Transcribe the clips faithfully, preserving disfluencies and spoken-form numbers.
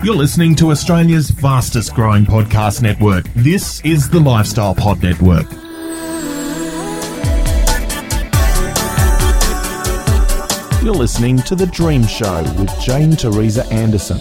You're listening to Australia's fastest growing podcast network. This is the Lifestyle Pod Network. You're listening to The Dream Show with Jane Teresa Anderson.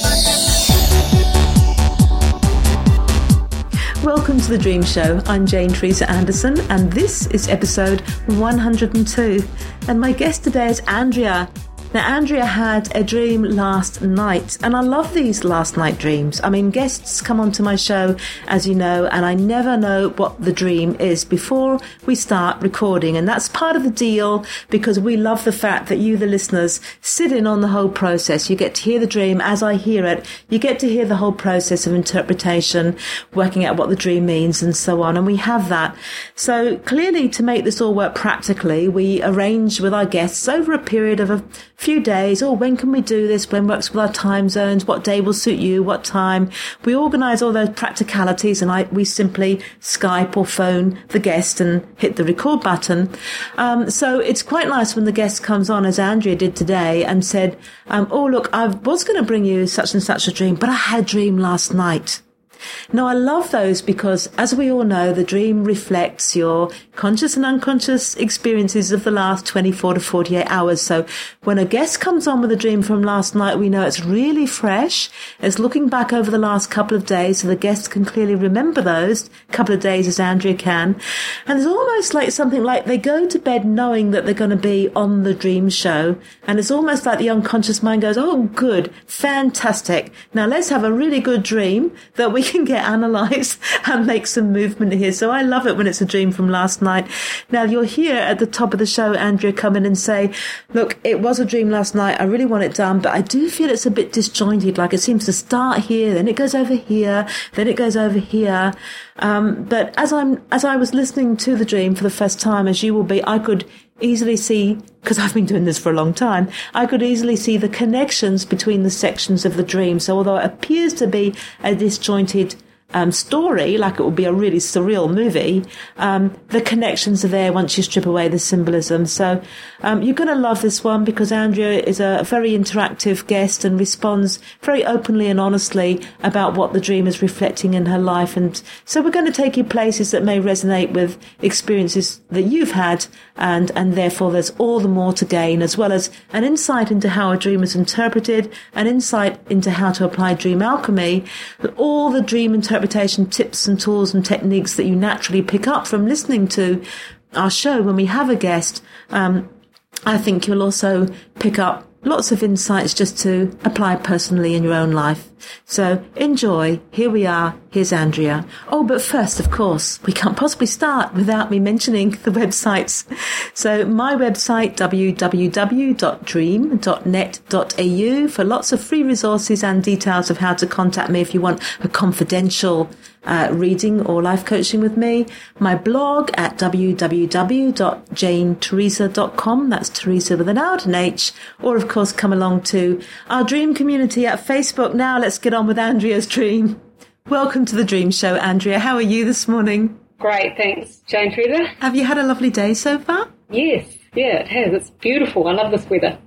Welcome to The Dream Show. I'm Jane Teresa Anderson, and this is episode one hundred two. And my guest today is Andrea. Now, Andrea had a dream last night, and I love these last night dreams. I mean, guests come onto my show, as you know, and I never know what the dream is before we start recording. And that's part of the deal, because we love the fact that you, the listeners, sit in on the whole process. You get to hear the dream as I hear it. You get to hear the whole process of interpretation, working out what the dream means, and so on. And we have that. So clearly, to make this all work practically, we arrange with our guests over a period of a few days, or when can we do this, when works with our time zones, what day will suit you, what time. We organise all those practicalities, and I, we simply Skype or phone the guest and hit the record button. Um, so it's quite nice when the guest comes on, as Andrea did today, and said, um, oh, look, I was going to bring you such and such a dream, but I had a dream last night. Now, I love those because, as we all know, the dream reflects your conscious and unconscious experiences of the last twenty-four to forty-eight hours. So when a guest comes on with a dream from last night, we know it's really fresh. It's looking back over the last couple of days, so the guest can clearly remember those couple of days, as Andrea can. And it's almost like something like they go to bed knowing that they're going to be on the dream show. And it's almost like the unconscious mind goes, oh, good, fantastic. Now let's have a really good dream that we can get analysed and make some movement here. So I love it when it's a dream from last night. Now, you'll hear at the top of the show Andrea come in and say, look, it was a dream last night. I really want it done, but I do feel it's a bit disjointed. Like it seems to start here, then it goes over here, then it goes over here. Um, but as I'm, as I was listening to the dream for the first time, as you will be, I could easily see, because I've been doing this for a long time, I could easily see the connections between the sections of the dream. So although it appears to be a disjointed um, story, like it would be a really surreal movie, um, the connections are there once you strip away the symbolism. So um, you're going to love this one, because Andrea is a very interactive guest and responds very openly and honestly about what the dream is reflecting in her life. And so we're going to take you places that may resonate with experiences that you've had, and, and therefore there's all the more to gain, as well as an insight into how a dream is interpreted, an insight into how to apply dream alchemy, all the dream interpretation tips and tools and techniques that you naturally pick up from listening to our show when we have a guest. Um, I think you'll also pick up lots of insights just to apply personally in your own life. So enjoy. Here we are. Here's Andrea. Oh, but first, of course, we can't possibly start without me mentioning the websites. So my website, w w w dot dream dot net dot a u, for lots of free resources and details of how to contact me if you want a confidential uh, reading or life coaching with me. My blog at w w w dot jane teresa dot com. That's Teresa with an R and H. Or, of course, come along to our dream community at Facebook. Now let's get on with Andrea's dream. Welcome to The Dream Show, Andrea. How are you this morning? Great, thanks, Jane Teresa. Have you had a lovely day so far? Yes, yeah, it has. It's beautiful. I love this weather.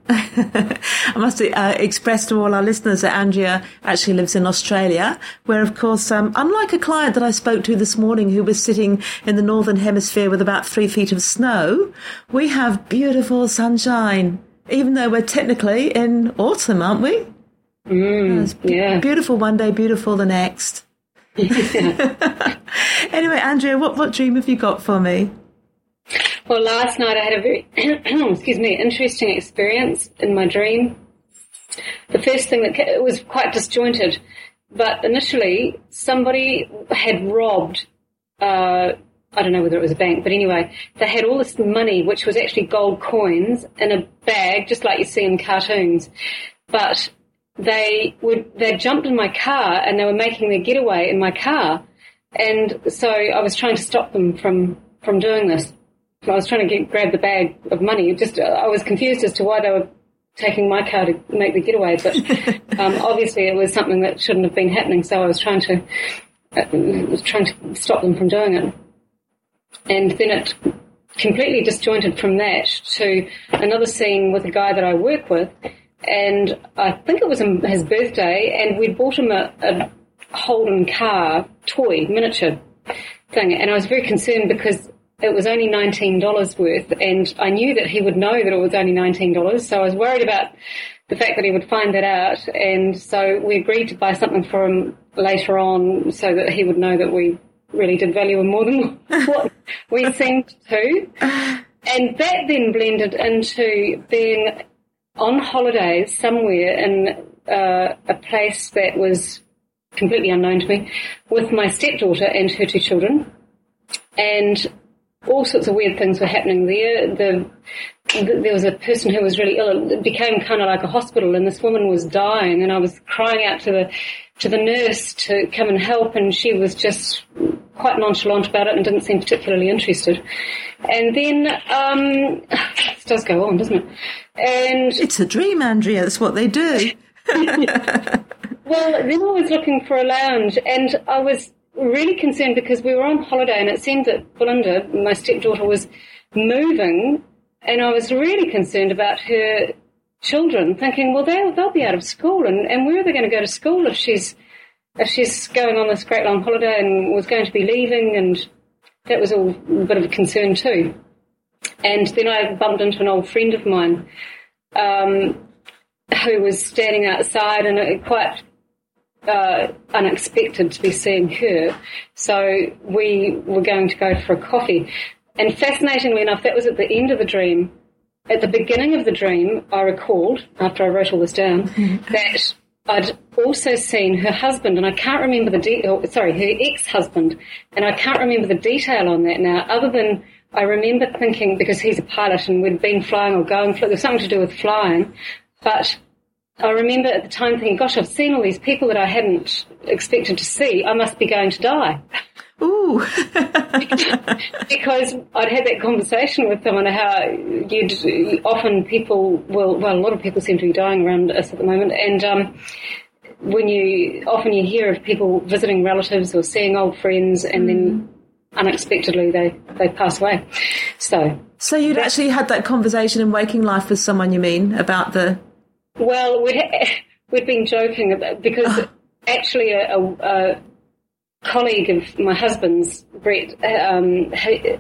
I must uh, express to all our listeners that Andrea actually lives in Australia, where, of course, um, unlike a client that I spoke to this morning who was sitting in the northern hemisphere with about three feet of snow, we have beautiful sunshine, even though we're technically in autumn, aren't we? Mm, it's b- yeah. Beautiful one day, beautiful the next. Yeah. Anyway, Andrea, what, what dream have you got for me? Well, last night I had a very, excuse me, interesting experience in my dream. The first thing that ca- it was quite disjointed, but initially somebody had robbed, uh, I don't know whether it was a bank, but anyway, they had all this money, which was actually gold coins, in a bag, just like you see in cartoons. But they would, they jumped in my car and they were making their getaway in my car. And so I was trying to stop them from, from doing this. I was trying to get, grab the bag of money. Just, I was confused as to why they were taking my car to make the getaway. But um, obviously it was something that shouldn't have been happening. So I was trying to, uh, was trying to stop them from doing it. And then it completely disjointed from that to another scene with a guy that I work with. and I think it was his birthday, and we'd bought him a, a Holden car toy, miniature thing, and I was very concerned because it was only nineteen dollars worth, and I knew that he would know that it was only nineteen dollars, so I was worried about the fact that he would find that out, and so we agreed to buy something for him later on so that he would know that we really did value him more than what we seemed to. And that then blended into being on holidays somewhere in uh, a place that was completely unknown to me with my stepdaughter and her two children, and all sorts of weird things were happening there. The, the, there was a person who was really ill. It became kind of like a hospital, and this woman was dying, and I was crying out to the to the nurse to come and help, and she was just quite nonchalant about it and didn't seem particularly interested. And then, um, this does go on, doesn't it? And it's a dream, Andrea. That's what they do. Well, then I was looking for a lounge, and I was really concerned because we were on holiday, and it seemed that Belinda, my stepdaughter, was moving, and I was really concerned about her children, thinking, well, they'll, they'll be out of school, and, and where are they going to go to school if she's if she's going on this great long holiday and was going to be leaving? And that was all a bit of a concern too. And then I bumped into an old friend of mine um, who was standing outside, and it quite uh, unexpected to be seeing her. So we were going to go for a coffee. And fascinatingly enough, that was at the end of the dream. At the beginning of the dream, I recalled, after I wrote all this down, that I'd also seen her husband, and I can't remember the de- oh, sorry, her ex-husband, and I can't remember the detail on that now, other than I remember thinking, because he's a pilot and we'd been flying or going, there was something to do with flying, but I remember at the time thinking, gosh, I've seen all these people that I hadn't expected to see. I must be going to die. Ooh. Because I'd had that conversation with someone how you'd often people will, well, a lot of people seem to be dying around us at the moment, and um, when you, often you hear of people visiting relatives or seeing old friends, and mm. then unexpectedly they, they pass away. So, so you'd actually had that conversation in waking life with someone, you mean, about the... Well, we'd, we'd been joking about, because oh. actually a, a, a colleague of my husband's, Brett, um,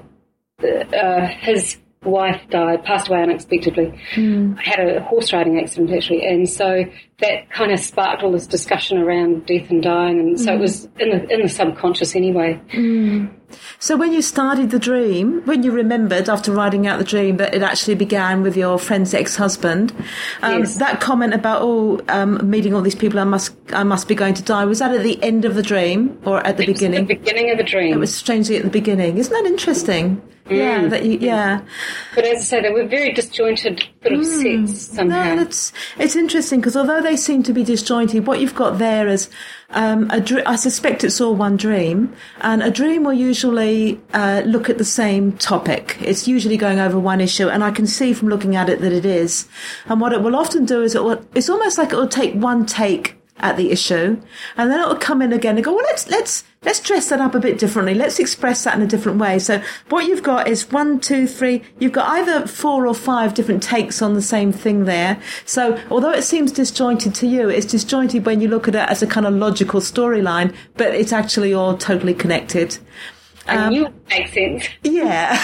uh, his wife died, passed away unexpectedly. Mm. Had a horse riding accident, actually, and so that kind of sparked all this discussion around death and dying, and so mm. it was in the in the subconscious anyway. Mm. So when you started the dream, when you remembered after writing out the dream that it actually began with your friend's ex-husband, um, yes. that comment about, oh, um, meeting all these people, I must I must be going to die, was that at the end of the dream or at the it beginning? Was at the beginning of the dream. It was strangely at the beginning. Isn't that interesting? Mm. Yeah, that you, yeah. But as I say, they were very disjointed sort of mm. sets somehow. No, it's, it's interesting because although they seem to be disjointed, what you've got there is um, a dr- I suspect it's all one dream, and a dream will usually uh, look at the same topic. It's usually going over one issue, and I can see from looking at it that it is. And what it will often do is it will, it's almost like it will take one take at the issue, and then it'll come in again and go, well, let's let's let's dress that up a bit differently. Let's express that in a different way. So what you've got is one, two, three. You've got either four or five different takes on the same thing there. So although it seems disjointed to you, it's disjointed when you look at it as a kind of logical storyline, but it's actually all totally connected. And um, you make sense. Yeah.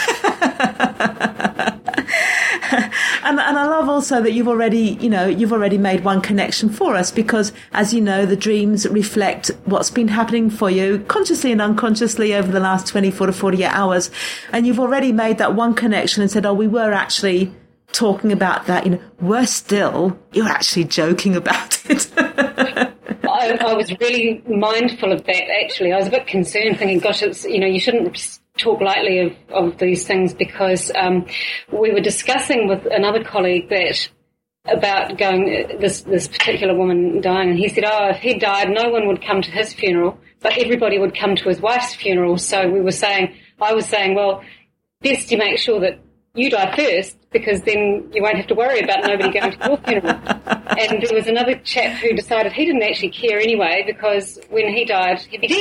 And, and I love also that you've already, you know, you've already made one connection for us because, as you know, the dreams reflect what's been happening for you consciously and unconsciously over the last twenty-four to forty-eight hours. And you've already made that one connection and said, oh, we were actually talking about that. You know, worse still, you're actually joking about it. I, I was really mindful of that, actually. I was a bit concerned, thinking, gosh, it's, you know, you shouldn't talk lightly of, of these things because um, we were discussing with another colleague that about going, this, this particular woman dying, and he said, oh, if he died, no one would come to his funeral, but everybody would come to his wife's funeral. So we were saying, I was saying, well, best you make sure that you die first, because then you won't have to worry about nobody going to your funeral. And there was another chap who decided he didn't actually care anyway, because when he died, he'd be dead.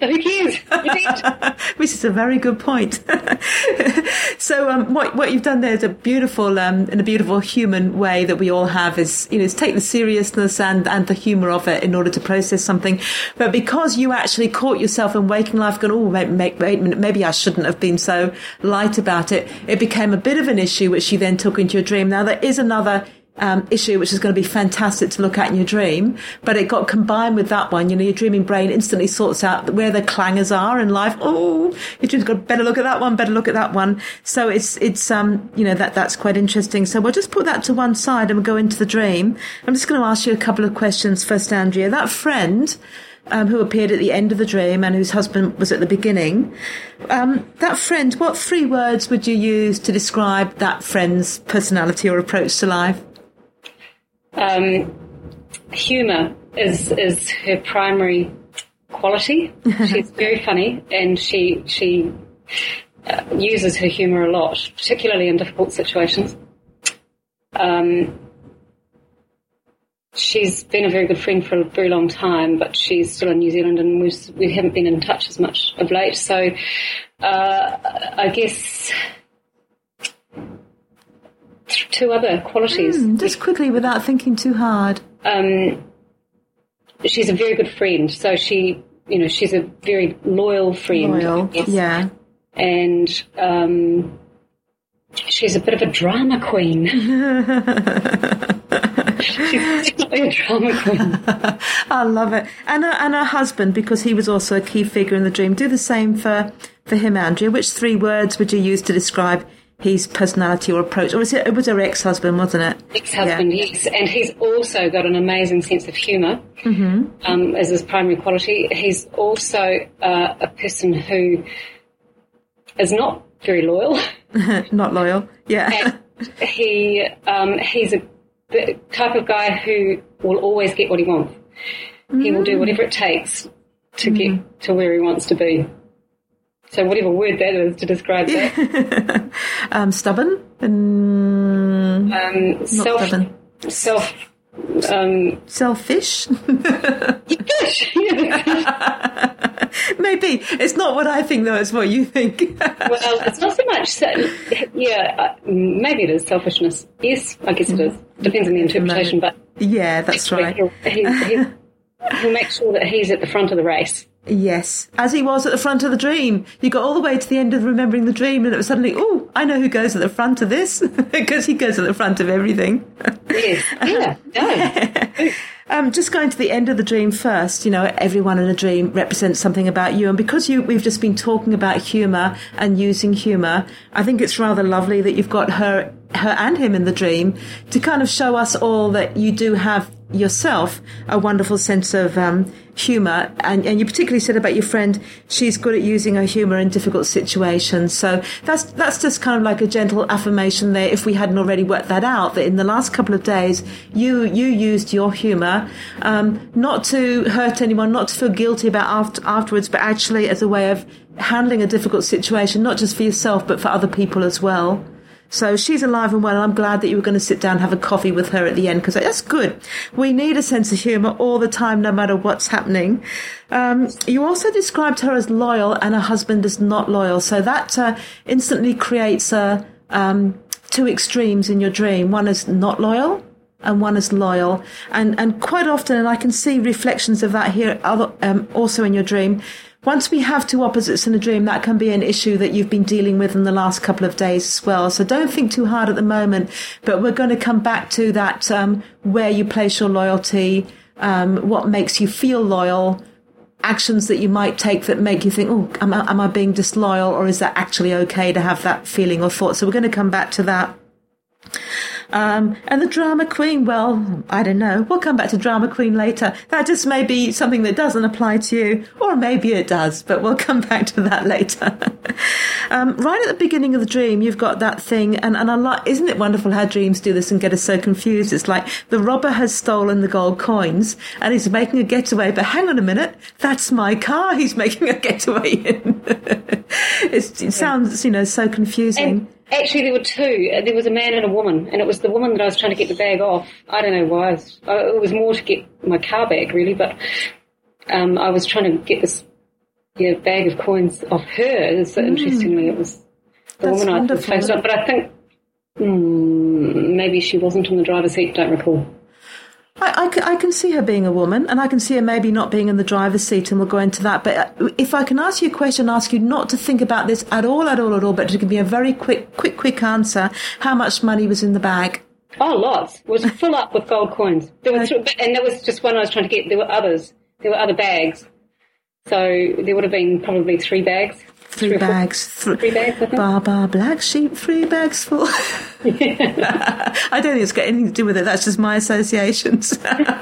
So who cares? Which is a very good point. So um, what what you've done there is a beautiful, um, in a beautiful human way that we all have is, you know, is take the seriousness and, and the humour of it in order to process something. But because you actually caught yourself in waking life going, oh, wait, wait, wait a minute, maybe I shouldn't have been so light about it, it became a bit of an issue which you then took into your dream. Now, there is another Um, issue which is going to be fantastic to look at in your dream, but it got combined with that one. You know, your dreaming brain instantly sorts out where the clangers are in life. Oh, your dream's got better look at that one, better look at that one. So it's it's um you know that that's quite interesting. So we'll just put that to one side and we'll go into the dream. I'm just going to ask you a couple of questions first, Andrea. That friend Um, who appeared at the end of the dream and whose husband was at the beginning. Um, that friend, what three words would you use to describe that friend's personality or approach to life? Um, humour is is her primary quality. She's very funny, and she she uh, uses her humour a lot, particularly in difficult situations. Um, she's been a very good friend for a very long time, but she's still in New Zealand, and we we haven't been in touch as much of late. So uh, I guess two other qualities. Mm, just quickly, without thinking too hard. Um, she's a very good friend. So she, you know, she's a very loyal friend. Loyal, yeah. And um, she's a bit of a drama queen. She's definitely a drama queen. I love it. And her, and her husband, because he was also a key figure in the dream, do the same for, for him, Andrea. Which three words would you use to describe his personality or approach? Or was it, it was her ex-husband, wasn't it? Ex-husband, yeah. Yes. And he's also got an amazing sense of humour mm-hmm. um, as his primary quality. He's also uh, a person who is not very loyal. Not loyal, yeah. And he um, he's a the type of guy who will always get what he wants. Mm. He will do whatever it takes to mm. get to where he wants to be. So whatever word that is to describe that. um, stubborn? Mm, um, not self, stubborn. Self... Um, Selfish? Yeah. Maybe. It's not what I think, though. It's what you think. Well, it's not so much... So, yeah, uh, maybe it is selfishness. Yes, I guess it is. Depends on the interpretation, but... Yeah, that's right. He'll, he, he'll, he'll make sure that he's at the front of the race. Yes, as he was at the front of the dream. You got all the way to the end of remembering the dream and it was suddenly, oh, I know who goes at the front of this, because he goes at the front of everything. Yes, yeah, no. Um, just going to the end of the dream first, you know, everyone in a dream represents something about you. And because you, we've just been talking about humour and using humour, I think it's rather lovely that you've got her, her and him in the dream to kind of show us all that you do have yourself a wonderful sense of um, humour. And, and you particularly said about your friend, she's good at using her humour in difficult situations. So that's that's just kind of like a gentle affirmation there, if we hadn't already worked that out, that in the last couple of days, you you used your humour um, not to hurt anyone, not to feel guilty about after, afterwards, but actually as a way of handling a difficult situation, not just for yourself, but for other people as well. So she's alive and well, and I'm glad that you were going to sit down and have a coffee with her at the end, because that's good. We need a sense of humour all the time, no matter what's happening. Um, you also described her as loyal, and her husband is not loyal. So that uh, instantly creates uh, um, two extremes in your dream. One is not loyal, and one is loyal. And, and quite often, and I can see reflections of that here other, um, also in your dream, once we have two opposites in a dream, that can be an issue that you've been dealing with in the last couple of days as well. So don't think too hard at the moment, but we're going to come back to that, um, where you place your loyalty, um, what makes you feel loyal, actions that you might take that make you think, oh, am I, am I being disloyal, or is that actually okay to have that feeling or thought? So we're going to come back to that. Um, and the drama queen, well, I don't know. We'll come back to drama queen later. That just may be something that doesn't apply to you, or maybe it does, but we'll come back to that later. um, right at the beginning of the dream, you've got that thing, and, and I like, isn't it wonderful how dreams do this and get us so confused? It's like the robber has stolen the gold coins and he's making a getaway, but hang on a minute, that's my car he's making a getaway in. it's, it sounds, you know, so confusing. And- Actually, there were two. There was a man and a woman, and it was the woman that I was trying to get the bag off. I don't know why. It was, it was more to get my car back, really, but um, I was trying to get this yeah, bag of coins off her. So mm. interestingly, it was the That's woman wonderful. I placed on. But I think mm, maybe she wasn't in the driver's seat, don't recall. I, I, I can see her being a woman, and I can see her maybe not being in the driver's seat, and we'll go into that. But if I can ask you a question, ask you not to think about this at all, at all, at all, but to give me a very quick, quick, quick answer. How much money was in the bag? Oh, lots. It was full up with gold coins. There was, and there was just one I was trying to get. There were others. There were other bags. So there would have been probably three bags. Three, three bags. Th- three bags, I think. Baba, black sheep, three bags full. I don't think it's got anything to do with it. That's just my associations.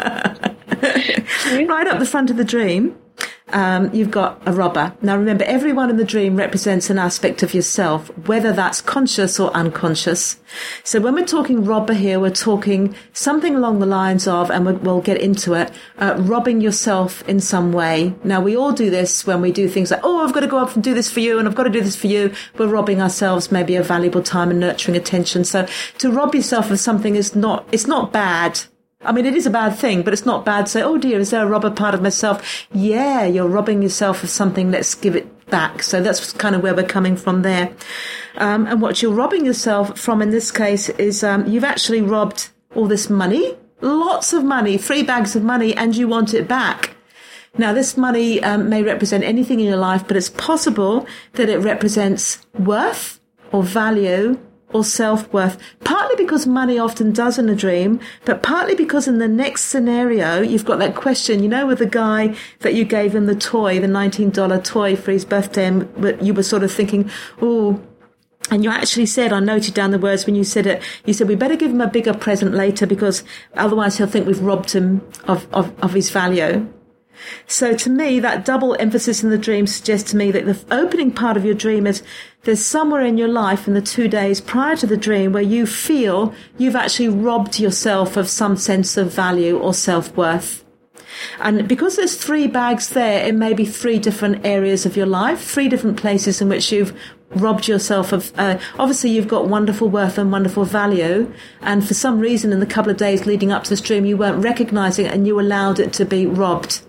Right up the front of the dream, um, you've got a robber. Now remember, everyone in the dream represents an aspect of yourself, whether that's conscious or unconscious. So when we're talking robber here, we're talking something along the lines of, and we'll, we'll get into it, uh, robbing yourself in some way. Now we all do this when we do things like, oh, I've got to go up and do this for you, and I've got to do this for you. We're robbing ourselves maybe of valuable time and nurturing attention. So to rob yourself of something is not, it's not bad. I mean, it is a bad thing, but it's not bad to say, oh dear, is there a robber part of myself? Yeah, you're robbing yourself of something. Let's give it back. So that's kind of where we're coming from there. Um, and what you're robbing yourself from in this case is um, you've actually robbed all this money, lots of money, three bags of money, and you want it back. Now, this money um, may represent anything in your life, but it's possible that it represents worth or value or self-worth, partly because money often does in a dream, but partly because in the next scenario, you've got that question, you know, with the guy that you gave him the toy, the nineteen dollars toy for his birthday, and you were sort of thinking, oh, and you actually said, I noted down the words when you said it, you said, we better give him a bigger present later because otherwise he'll think we've robbed him of, of, of his value. So to me, that double emphasis in the dream suggests to me that the opening part of your dream is there's somewhere in your life in the two days prior to the dream where you feel you've actually robbed yourself of some sense of value or self-worth. And because there's three bags there, it may be three different areas of your life, three different places in which you've robbed yourself of, uh, obviously you've got wonderful worth and wonderful value, and for some reason in the couple of days leading up to this dream you weren't recognizing it and you allowed it to be robbed.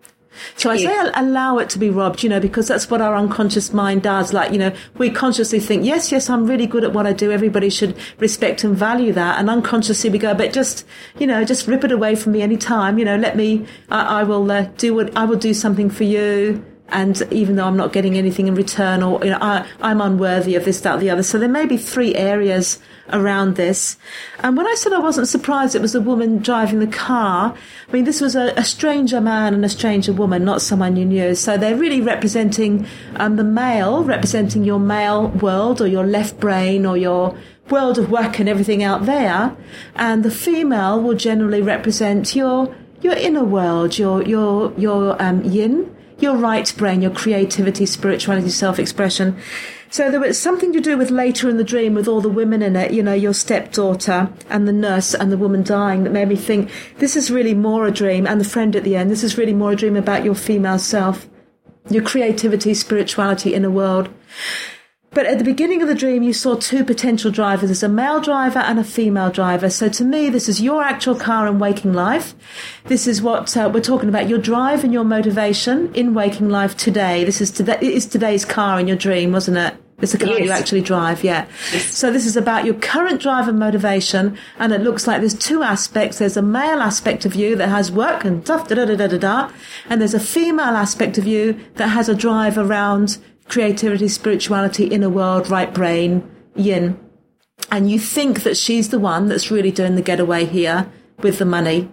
So I say allow it to be robbed, you know, because that's what our unconscious mind does. Like, you know, we consciously think, yes, yes, I'm really good at what I do. Everybody should respect and value that. And unconsciously we go, but just, you know, just rip it away from me any time. You know, let me, I, I will uh, do what, I will do something for you. And even though I'm not getting anything in return, or, you know, I, I'm unworthy of this, that, or the other. So there may be three areas around this. And when I said I wasn't surprised it was a woman driving the car, I mean, this was a, a stranger man and a stranger woman, not someone you knew. So they're really representing um, the male, representing your male world or your left brain or your world of work and everything out there. And the female will generally represent your your inner world, your your your um, yin, your right brain, your creativity, spirituality, self-expression. So there was something to do with later in the dream with all the women in it, you know, your stepdaughter and the nurse and the woman dying, that made me think this is really more a dream, and the friend at the end, this is really more a dream about your female self, your creativity, spirituality, inner world. But at the beginning of the dream, you saw two potential drivers. There's a male driver and a female driver. So to me, this is your actual car in waking life. This is what uh, we're talking about, your drive and your motivation in waking life today. This is today, it is today's car in your dream, wasn't it? It's a car yes. you actually drive, yeah. Yes. So this is about your current drive and motivation, and it looks like there's two aspects. There's a male aspect of you that has work and stuff, da-da-da-da-da-da, and there's a female aspect of you that has a drive around creativity, spirituality, inner world, right brain, yin. And you think that she's the one that's really doing the getaway here with the money.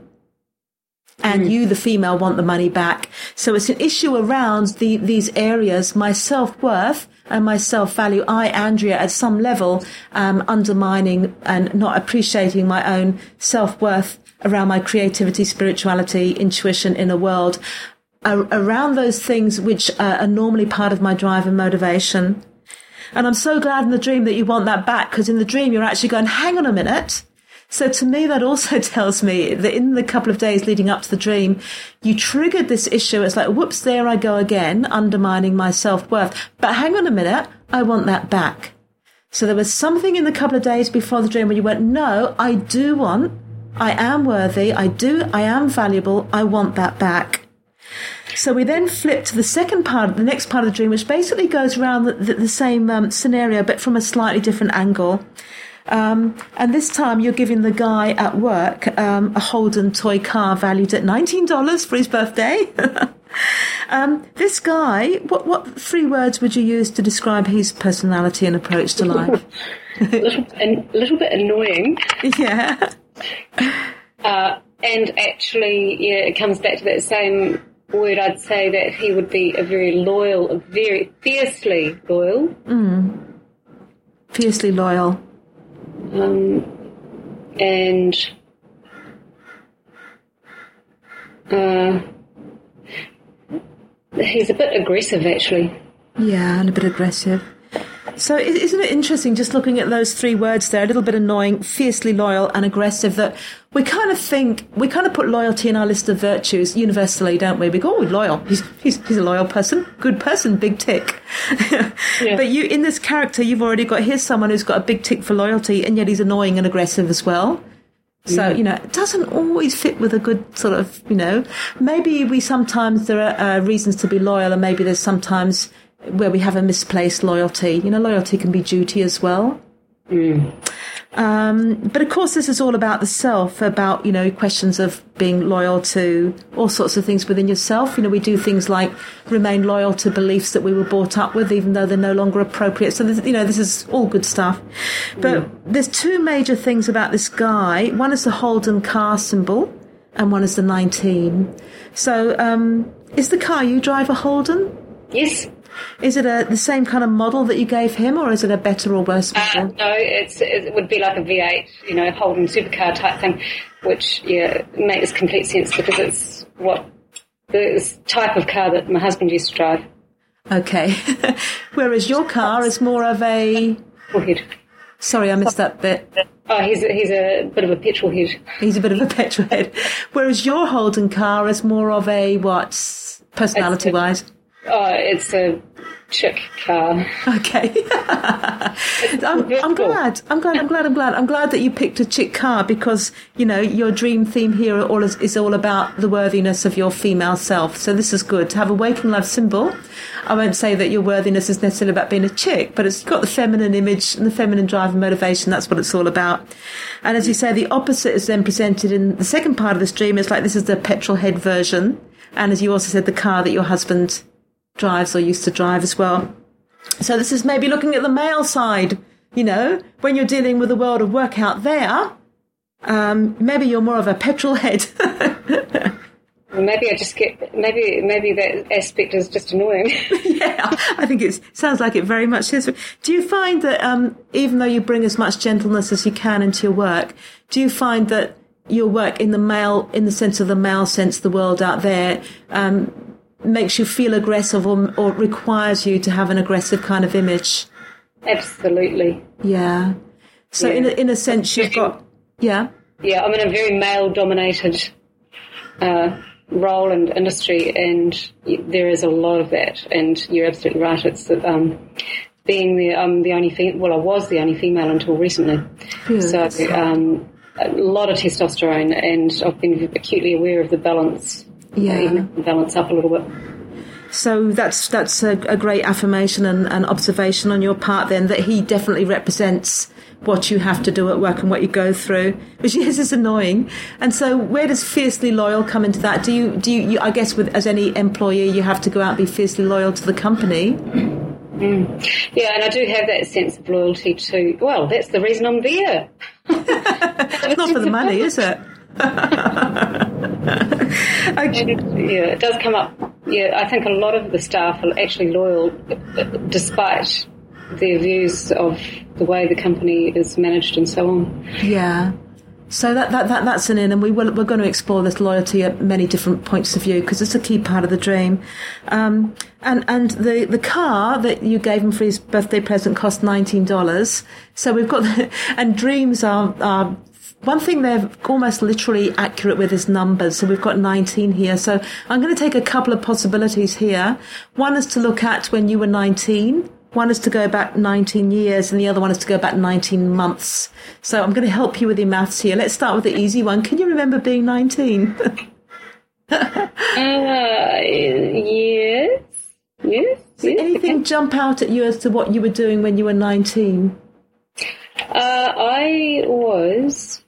And mm. you, the female, want the money back. So it's an issue around the, these areas, my self-worth and my self-value. I, Andrea, at some level, um, undermining and not appreciating my own self-worth around my creativity, spirituality, intuition, inner world. Around those things which are normally part of my drive and motivation. And I'm so glad in the dream that you want that back, because in the dream you're actually going, hang on a minute. So to me, that also tells me that in the couple of days leading up to the dream, you triggered this issue. It's like, whoops, there I go again, undermining my self-worth. But hang on a minute, I want that back. So there was something in the couple of days before the dream where you went, no, I do want, I am worthy, I do, I am valuable, I want that back. So we then flip to the second part, the next part of the dream, which basically goes around the, the, the same um, scenario, but from a slightly different angle. Um, and this time you're giving the guy at work um, a Holden toy car valued at nineteen dollars for his birthday. um, this guy, what, what three words would you use to describe his personality and approach to life? a, little, a little bit annoying. Yeah. Uh, and actually, yeah, it comes back to that same word. I'd say that he would be a very loyal, a very fiercely loyal. Mm. Fiercely loyal. Um, and uh, he's a bit aggressive, actually. Yeah, and a bit aggressive. So isn't it interesting just looking at those three words there, a little bit annoying, fiercely loyal and aggressive, that we kind of think, we kind of put loyalty in our list of virtues universally, don't we? We go, oh, loyal. He's, he's, he's a loyal person, good person, big tick. Yeah. But you, in this character, you've already got, here's someone who's got a big tick for loyalty, and yet he's annoying and aggressive as well. So, yeah. you know, it doesn't always fit with a good sort of, you know, maybe we sometimes, there are uh, reasons to be loyal, and maybe there's sometimes where we have a misplaced loyalty. You know, loyalty can be duty as well. Mm. Um, but of course, this is all about the self, about, you know, questions of being loyal to all sorts of things within yourself. You know, we do things like remain loyal to beliefs that we were brought up with, even though they're no longer appropriate. So, this, you know, this is all good stuff. But mm. there's two major things about this guy. One is the Holden car symbol, and one is the nineteen. So, um, is the car you drive a Holden? Yes. Is it a, the same kind of model that you gave him, or is it a better or worse model? Uh, no, it's, it would be like a V eight, you know, Holden supercar type thing, which, yeah, makes complete sense because it's what the type of car that my husband used to drive. Okay. Whereas your car is more of a... Petrol head. Sorry, I missed that bit. Oh, he's a, he's a bit of a petrol head. He's a bit of a petrol head. Whereas your Holden car is more of a, what, personality-wise? Oh, it's a chick car. Okay. I'm, I'm glad. I'm glad. I'm glad. I'm glad. I'm glad that you picked a chick car because, you know, your dream theme here all is, is all about the worthiness of your female self. So this is good. To have a waking love symbol, I won't say that your worthiness is necessarily about being a chick, but it's got the feminine image and the feminine drive and motivation. That's what it's all about. And as you say, the opposite is then presented in the second part of this dream. It's like this is the petrol head version. And as you also said, the car that your husband drives or used to drive as well. So this is maybe looking at the male side, you know, when you're dealing with the world of work out there, um, maybe you're more of a petrol head. Maybe I just get, maybe maybe that aspect is just annoying. Yeah, I think it sounds like it very much is. Do you find that um, even though you bring as much gentleness as you can into your work, do you find that your work in the male, in the sense of the male sense, the world out there, um, makes you feel aggressive or, or requires you to have an aggressive kind of image? Absolutely. Yeah. So yeah. in a, in a sense you've got, yeah? Yeah, I'm in a very male-dominated uh, role and industry, and there is a lot of that, and you're absolutely right. It's um, being the, I'm the only female, well, I was the only female until recently. Yeah, so um, a lot of testosterone, and I've been acutely aware of the balance. Yeah, even balance up a little bit. So that's that's a, a great affirmation and, and observation on your part then, that he definitely represents what you have to do at work and what you go through, which yes is annoying. And so where does fiercely loyal come into that? Do you, do you, you I guess with as any employee, you have to go out and be fiercely loyal to the company? Mm. Yeah, and I do have that sense of loyalty to, well, that's the reason I'm there. It's not for the money, is it? Okay. Yeah, it does come up. Yeah, I think a lot of the staff are actually loyal despite their views of the way the company is managed and so on. Yeah. So that, that, that that's an in, and we will, we're going to explore this loyalty at many different points of view because it's a key part of the dream. Um, and and the, the car that you gave him for his birthday present cost nineteen dollars. So we've got, the, and dreams are, are one thing they're almost literally accurate with is numbers. So we've got nineteen here. So I'm going to take a couple of possibilities here. One is to look at when you were nineteen. One is to go back nineteen years, and the other one is to go back nineteen months. So I'm going to help you with your maths here. Let's start with the easy one. Can you remember being nineteen? uh, yes, yes. Did yes, anything okay. jump out at you as to what you were doing when you were nineteen? Uh, I was.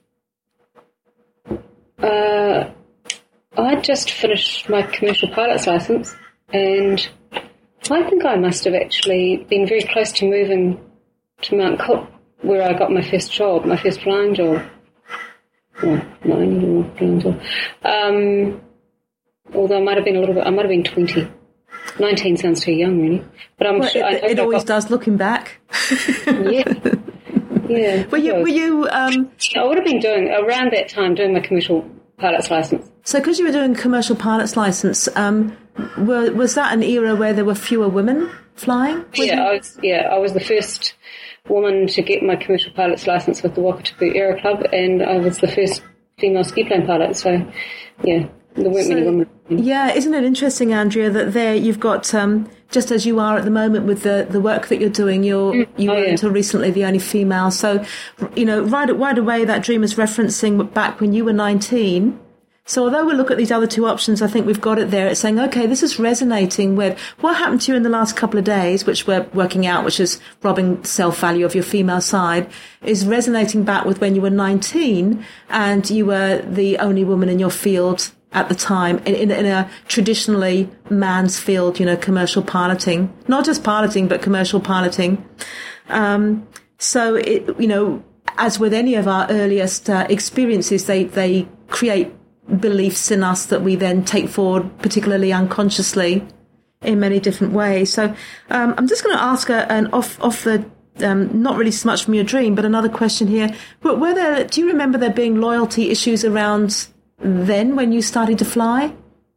Uh, I just finished my commercial pilot's license, and I think I must have actually been very close to moving to Mount Cook, where I got my first job, my first flying job. Oh, no, I need more flying job. Um, although I might have been a little bit, I might have been twenty. nineteen sounds too young, really. But I'm Well, sure. it I it I always got, does, looking back. Yeah. Yeah. Were you, were you, um, I would have been doing, around that time, doing my commercial pilot's license. so because you were doing commercial pilot's license, um, were, was that an era where there were fewer women flying? Were Yeah, you- I was, yeah, I was the first woman to get my commercial pilot's license with the Wakatipu Aero Club, and I was the first female ski plane pilot, so, yeah, there weren't So- many women. Yeah, isn't it interesting, Andrea, that there you've got, um, just as you are at the moment with the, the work that you're doing, you're, you Oh, were yeah. until recently the only female. So, you know, right, right away that dream is referencing back when you were nineteen. So although we look at these other two options, I think we've got it there. It's saying, okay, this is resonating with what happened to you in the last couple of days, which we're working out, which is robbing self-value of your female side, is resonating back with when you were nineteen and you were the only woman in your field at the time, in, in, in a traditionally man's field, you know, commercial piloting. Not just piloting, but commercial piloting. Um, so, it, you know, as with any of our earliest uh, experiences, they, they create beliefs in us that we then take forward, particularly unconsciously, in many different ways. So um, I'm just going to ask a, an off, off the, um, not really so much from your dream, but another question here. But were there, do you remember there being loyalty issues around then when you started to fly?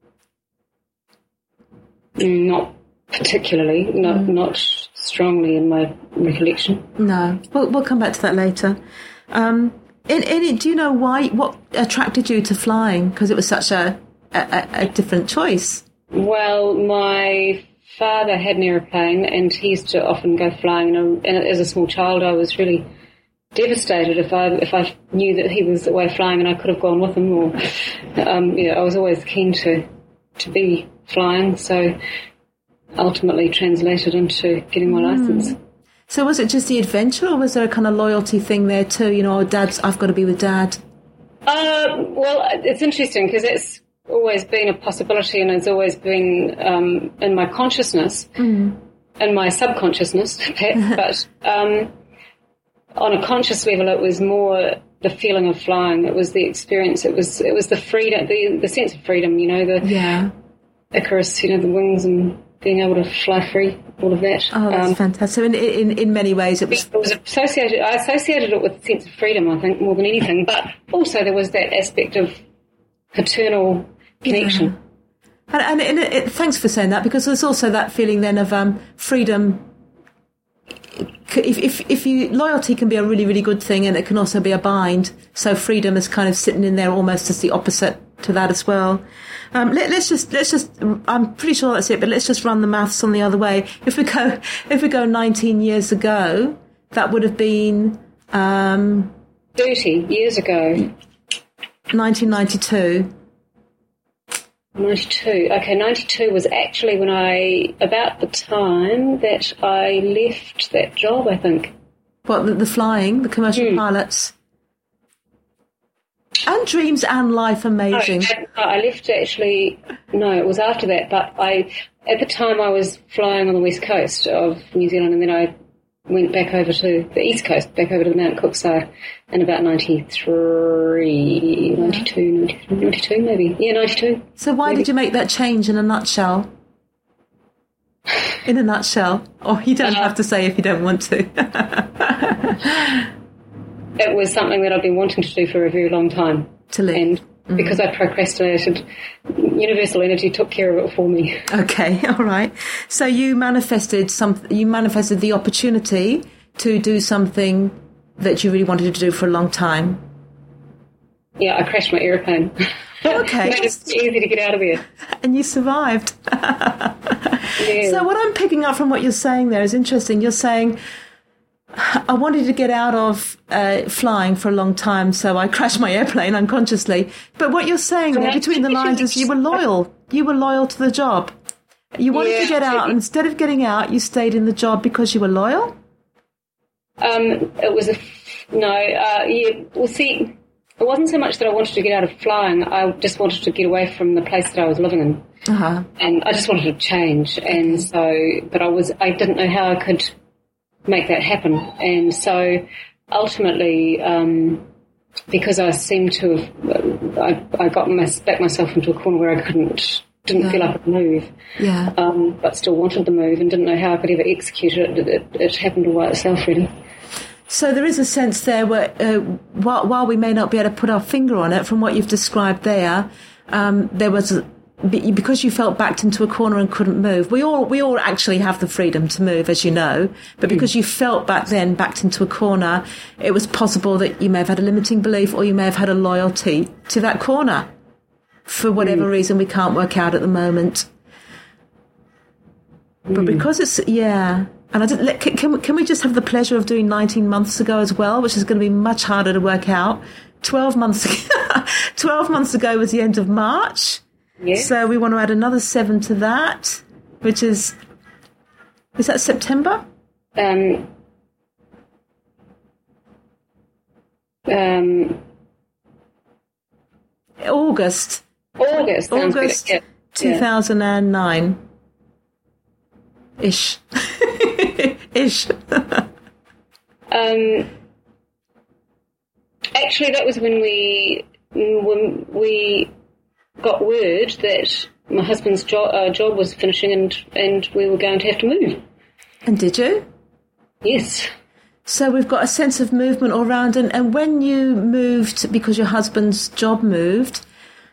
Not particularly, not, Mm. not strongly in my recollection. No. We'll, we'll come back to that later. Um, in, in, do you know why, what attracted you to flying? Because it was such a, a, a different choice. Well, my father had an aeroplane, and he used to often go flying. And, and as a small child, I was really devastated if I if I knew that he was away flying and I could have gone with him. Or, um, yeah, I was always keen to to be flying. So, ultimately, translated into getting my Mm. license. So was it just the adventure, or was there a kind of loyalty thing there too? You know, oh, Dad's, I've got to be with Dad. Uh, well, it's interesting because it's always been a possibility, and it's always been um, in my consciousness, Mm. in my subconsciousness, but um, on a conscious level, it was more the feeling of flying. It was the experience. It was it was the freedom, the the sense of freedom. You know, the Yeah. Icarus, you know, the wings and being able to fly free, all of that. Oh, that's Um, fantastic. So in, in in many ways, it was. It was associated. I associated it with a sense of freedom, I think, more than anything. But also there was that aspect of paternal connection. And, and, and it, it, thanks for saying that, because there's also that feeling then of um, freedom. If, if if you loyalty can be a really really good thing, and it can also be a bind. So freedom is kind of sitting in there almost as the opposite to that as well. Um, let, let's just let's just. I'm pretty sure that's it, but let's just run the maths on the other way. If we go if we go nineteen years ago, that would have been um, Thirty years ago. nineteen ninety-two. ninety-two. Okay, ninety-two was actually when I, about the time that I left that job, I think. What, the, the flying, the commercial Hmm. pilots? And dreams and life amazing. No, I left actually, no, it was after that, but I, at the time I was flying on the west coast of New Zealand, and then I went back over to the east coast, back over to the Mount Cook side in about ninety-three, ninety-two, ninety-three, ninety-two maybe. Yeah, ninety-two. So why Maybe. did you make that change in a nutshell? In a nutshell. Or you don't Uh, have to say if you don't want to. It was something that I've been wanting to do for a very long time. To live. And because I procrastinated, universal energy took care of it for me. Okay, all right. So you manifested some. You manifested the opportunity to do something that you really wanted to do for a long time. Yeah, I crashed my aeroplane. Okay. Made it easy to get out of there. And you survived. Yeah. So what I'm picking up from what you're saying there is interesting. You're saying, I wanted to get out of uh, flying for a long time, so I crashed my airplane unconsciously. But what you're saying there, between the lines, is you were loyal. You were loyal to the job. You wanted yeah, to get out, and instead of getting out, you stayed in the job because you were loyal? Um, it was a... No, uh, yeah, well, see, it wasn't so much that I wanted to get out of flying. I just wanted to get away from the place that I was living in. Uh-huh. And I just wanted to change. And so, but I was, I didn't know how I could make that happen. And so ultimately, um, because I seemed to have, I, I got my, backed myself into a corner where I couldn't, didn't yeah. feel I could move. Yeah. Um, but still wanted the move and didn't know how I could ever execute it. It, it, it happened all by itself, really. So there is a sense there where, uh, while, while we may not be able to put our finger on it, from what you've described there, um, there was a, because you felt backed into a corner and couldn't move. We all we all actually have the freedom to move, as you know, but because you felt back then backed into a corner, it was possible that you may have had a limiting belief, or you may have had a loyalty to that corner for whatever mm. reason we can't work out at the moment. Mm. But because it's yeah. And I didn't, can, can we just have the pleasure of doing nineteen months ago as well, which is going to be much harder to work out. twelve months ago, twelve months ago was the end of March. Yeah. So we want to add another seven to that, which is, is that September? Um, um, August. August. August yeah. two thousand nine. Ish. Ish. um, actually, that was when we when we got word that my husband's jo- uh, job was finishing, and and we were going to have to move. And did you? Yes. So we've got a sense of movement all around, and, and when you moved because your husband's job moved,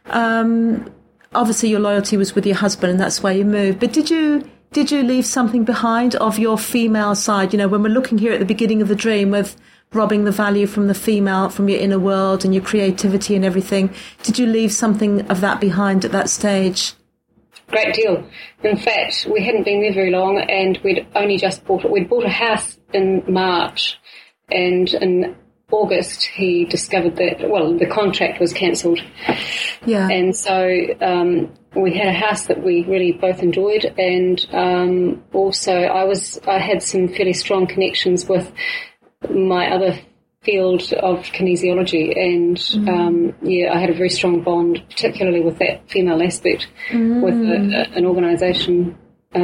um, obviously your loyalty was with your husband, and that's why you moved. But did you? Did you leave something behind of your female side? You know, when we're looking here at the beginning of the dream with robbing the value from the female, from your inner world and your creativity and everything, did you leave something of that behind at that stage? Great deal. In fact, we hadn't been there very long, and we'd only just bought it. We'd bought a house in March, and in August he discovered that, well, the contract was cancelled. Yeah. And so um, we had a house that we really both enjoyed, and um, also I was I had some fairly strong connections with my other field of kinesiology, and mm. um, yeah, I had a very strong bond, particularly with that female aspect, mm. with a, a, an organisation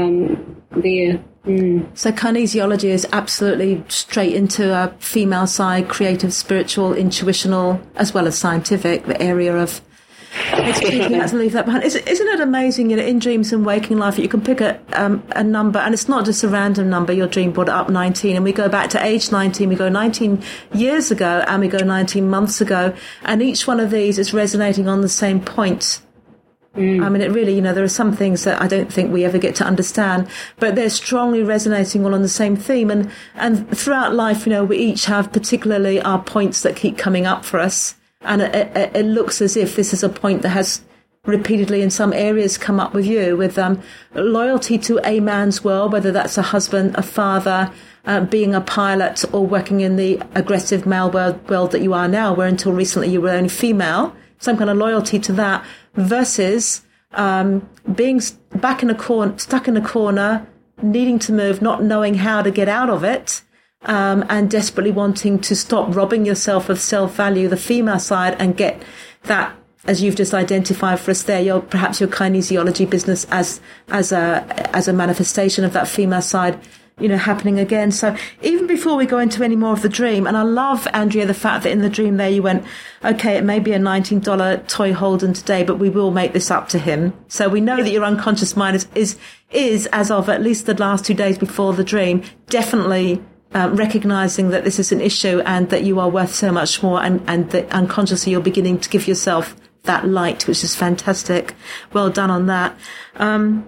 um, there. Mm. So kinesiology is absolutely straight into a female side, creative, spiritual, intuitional, as well as scientific, the area of expertise. You have to leave that behind. Isn't it amazing, you know, in dreams and waking life, you can pick a um, a number, and it's not just a random number. Your dream brought it up nineteen, and we go back to age nineteen, we go nineteen years ago, and we go nineteen months ago, and each one of these is resonating on the same point. Mm. I mean, it really, you know, there are some things that I don't think we ever get to understand, but they're strongly resonating all on the same theme. And, and throughout life, you know, we each have particularly our points that keep coming up for us. And it, it, it looks as if this is a point that has repeatedly in some areas come up with you, with um, loyalty to a man's world, whether that's a husband, a father, uh, being a pilot, or working in the aggressive male world, world that you are now, where until recently you were only female. Some kind of loyalty to that versus um, being back in a corner, stuck in a corner, needing to move, not knowing how to get out of it, um, and desperately wanting to stop robbing yourself of self-value, the female side, and get that, as you've just identified for us there, your perhaps your kinesiology business as as a as a manifestation of that female side, you know, happening again. So even before we go into any more of the dream, and I love, Andrea, the fact that in the dream there you went, okay, it may be a nineteen dollars toy Holden today, but we will make this up to him. So we know that your unconscious mind is, is, is as of at least the last two days before the dream, definitely um, recognizing that this is an issue and that you are worth so much more, and, and that unconsciously you're beginning to give yourself that light, which is fantastic. Well done on that. Um,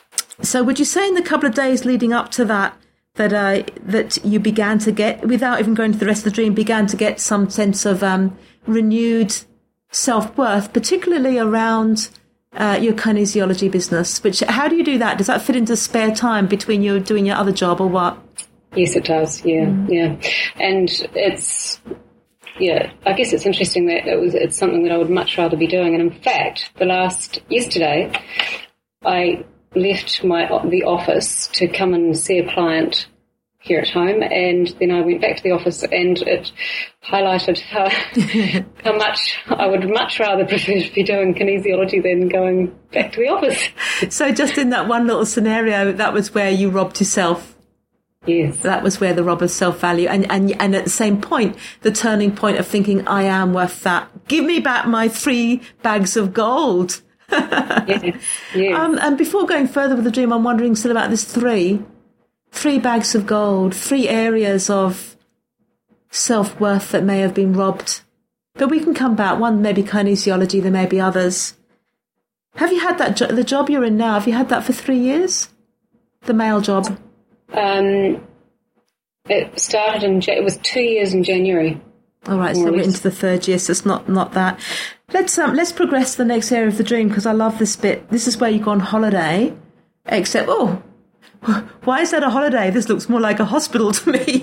So would you say in the couple of days leading up to that, that uh, that you began to get, without even going to the rest of the dream, began to get some sense of um, renewed self-worth, particularly around uh, your kinesiology business? Which, how do you do that? Does that fit into spare time between you doing your other job, or what? Yes, it does. Yeah, mm. yeah, and it's yeah. I guess it's interesting that it was. It's something that I would much rather be doing. And in fact, the last yesterday, I left my the office to come and see a client here at home, and then I went back to the office, and it highlighted how how much I would much rather prefer to be doing kinesiology than going back to the office. So just in that one little scenario, that was where you robbed yourself. Yes. That was where the rob of self-value, and, and, and at the same point, the turning point of thinking, I am worth that. Give me back my three bags of gold. Yes. Yes. Um, and before going further with the dream, I'm wondering still about this three. Three bags of gold, three areas of self-worth that may have been robbed. But we can come back. One may be kinesiology, there may be others. Have you had that jo- the job you're in now, have you had that for three years? The male job? Um, it started in, it was two years in January. All right, so we're into the third year, so it's not, not that. Let's um, let's progress to the next area of the dream, because I love this bit. This is where you go on holiday, except, oh, why is that a holiday? This looks more like a hospital to me.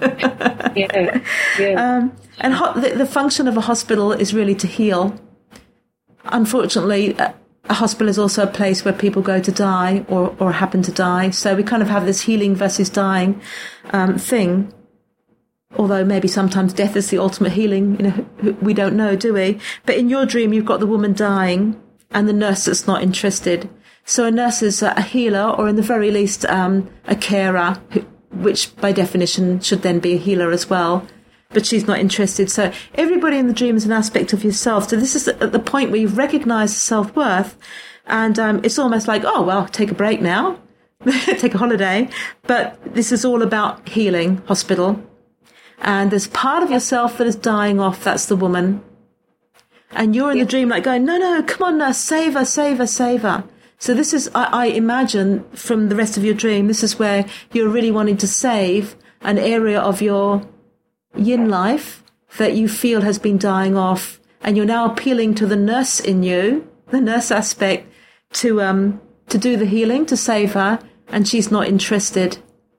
yeah, yeah. Um, and ho- the, the function of a hospital is really to heal. Unfortunately, a, a hospital is also a place where people go to die or, or happen to die. So we kind of have this healing versus dying um, thing. Although maybe sometimes death is the ultimate healing. You know, we don't know, do we? But in your dream, you've got the woman dying and the nurse that's not interested. So a nurse is a healer, or in the very least, um, a carer, who, which by definition should then be a healer as well. But she's not interested. So everybody in the dream is an aspect of yourself. So this is at the point where you've recognised self-worth, and um, it's almost like, oh, well, take a break now, take a holiday. But this is all about healing, hospital. And there's part of yourself that is dying off. That's the woman. And you're in the dream like going, no, no, come on now, save her, save her, save her. So this is, I, I imagine, from the rest of your dream, this is where you're really wanting to save an area of your yin life that you feel has been dying off. And you're now appealing to the nurse in you, the nurse aspect, to um to do the healing, to save her, and she's not interested.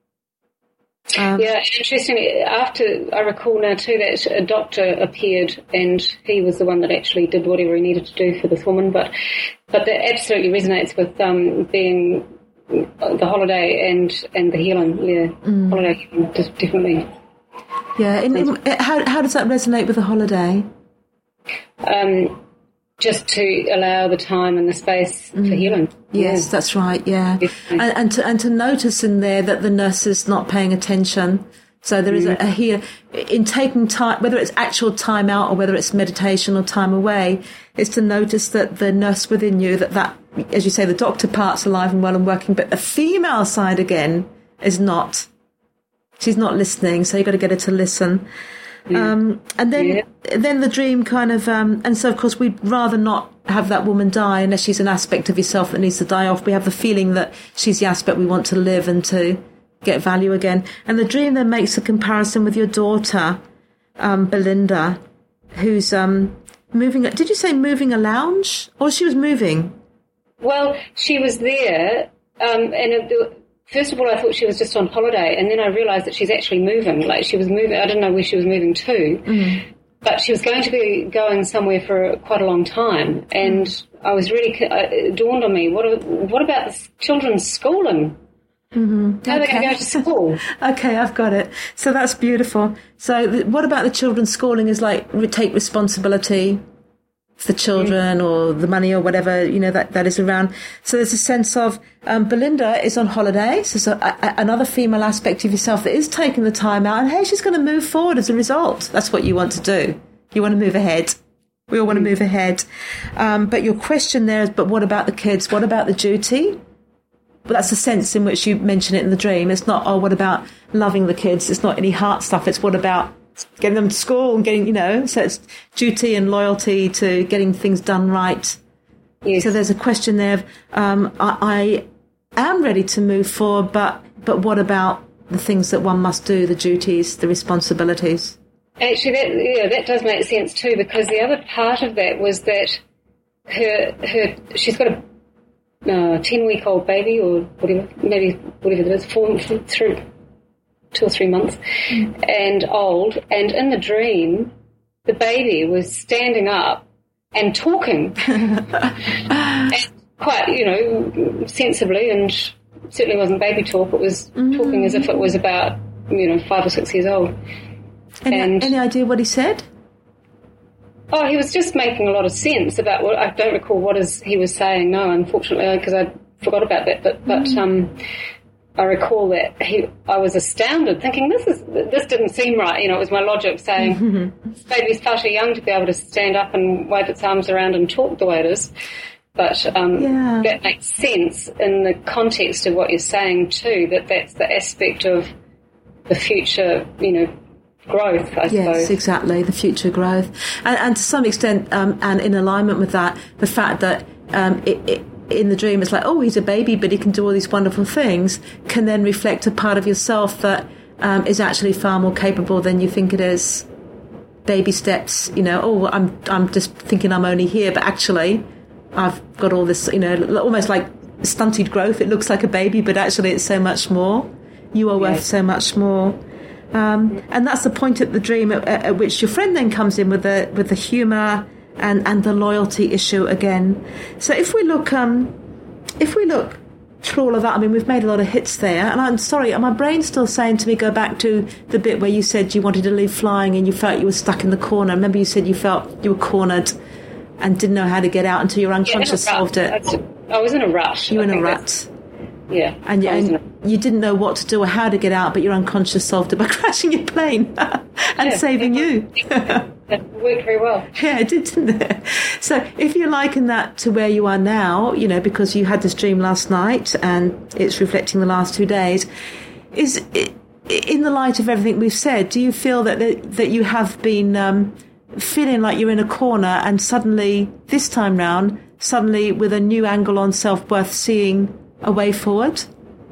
Um, yeah, interesting. After, I recall now too that a doctor appeared, and he was the one that actually did whatever he needed to do for this woman. But but that absolutely resonates with um, being the holiday and, and the healing. Yeah, mm. Holiday healing, just definitely. Yeah, in, in, how how does that resonate with the holiday? Um, just to allow the time and the space mm. for healing. Yes, yeah. That's right, yeah. And, and to and to notice in there that the nurse is not paying attention. So there is mm. a, a here, in taking time, whether it's actual time out or whether it's meditation or time away, is to notice that the nurse within you, that, that, as you say, the doctor part's alive and well and working, but the female side again is not. She's not listening, so you've got to get her to listen. Yeah. Um, and then yeah. then the dream kind of, um, and so of course we'd rather not have that woman die unless she's an aspect of yourself that needs to die off. We have the feeling that she's the aspect we want to live and to get value again. And the dream then makes a comparison with your daughter, um, Belinda, who's um, moving, did you say moving a lounge? Or she was moving? Well, she was there, um, and it, first of all, I thought she was just on holiday, and then I realised that she's actually moving. Like, she was moving, I didn't know where she was moving to, mm-hmm. but she was going to be going somewhere for quite a long time, and mm-hmm. I was really, it dawned on me, what what about the children's schooling? Mm-hmm. How are okay. they going to go to school? Okay, I've got it. So that's beautiful. So th- what about the children's schooling is like re- take responsibility for the children mm. or the money or whatever, you know, that, that is around. So there's a sense of um, Belinda is on holiday. So, so a, a, another female aspect of yourself that is taking the time out, and hey, she's going to move forward as a result. That's what you want to do. You want to move ahead. We all want mm. to move ahead. Um, but your question there is, but what about the kids? What about the duty? Well, that's the sense in which you mention it in the dream. It's not, oh, what about loving the kids? It's not any heart stuff. It's what about getting them to school and getting, you know, so it's duty and loyalty to getting things done right. Yes. So there's a question there of, um, I, I am ready to move forward, but, but what about the things that one must do, the duties, the responsibilities? Actually, that, yeah, that does make sense too, because the other part of that was that her, her, she's got a uh, ten-week-old baby or whatever, maybe whatever it is, four, through, two or three months, mm. and old. And in the dream, the baby was standing up and talking, and quite, you know, sensibly, and certainly wasn't baby talk. It was mm. talking as if it was about, you know, five or six years old. Any, and, any idea what he said? Oh, he was just making a lot of sense about what, I don't recall what is, he was saying, no, unfortunately, because I forgot about that, but, but mm. um, I recall that he, I was astounded, thinking this is this didn't seem right. You know, it was my logic saying mm-hmm. this baby's far too young to be able to stand up and wave its arms around and talk the way it is. But um, yeah. that makes sense in the context of what you're saying too, that that's the aspect of the future, you know, growth, I yes, suppose. Yes, exactly, the future growth. And, and to some extent, um, and in alignment with that, the fact that um, it, it in the dream, it's like, oh, he's a baby, but he can do all these wonderful things, can then reflect a part of yourself that um, is actually far more capable than you think it is. Baby steps, you know, oh, I'm I'm just thinking I'm only here, but actually I've got all this, you know, almost like stunted growth. It looks like a baby, but actually it's so much more. You are worth yes. so much more. Um, and that's the point at the dream at, at which your friend then comes in with the with the humour and, and the loyalty issue again. So if we look, um, if we look through all of that, I mean, we've made a lot of hits there. And I'm sorry, my brain's still saying to me, go back to the bit where you said you wanted to leave flying and you felt you were stuck in the corner. Remember you said you felt you were cornered and didn't know how to get out until your unconscious yeah, solved it. I was in a rush. You were in a rut. Yeah. And, you, and you didn't know what to do or how to get out, but your unconscious solved it by crashing your plane and yeah, saving you. It worked very well. Yeah, it did, didn't it? So if you liken that to where you are now, you know, because you had this dream last night and it's reflecting the last two days, is it, in the light of everything we've said, do you feel that that, that you have been um, feeling like you're in a corner and suddenly, this time round, suddenly with a new angle on self-worth, seeing a way forward?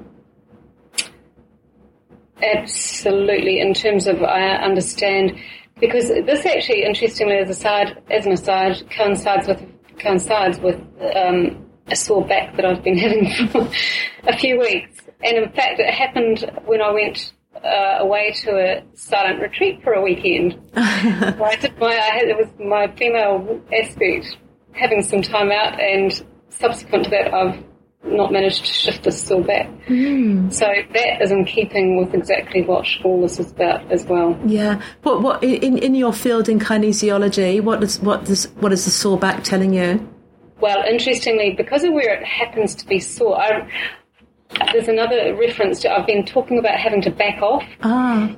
Absolutely, in terms of I understand, because this actually, interestingly, as a side, as an aside, coincides with coincides with um, a sore back that I've been having for a few weeks, and in fact, it happened when I went uh, away to a silent retreat for a weekend. Where I did my, I had, it was my female aspect having some time out, and subsequent to that, I've not managed to shift this sore back. Mm. So that is in keeping with exactly what all this is about as well. Yeah. What what in in your field in kinesiology, what is what does what is the sore back telling you? Well, interestingly, because of where it happens to be sore, I, there's another reference to I've been talking about having to back off. Ah.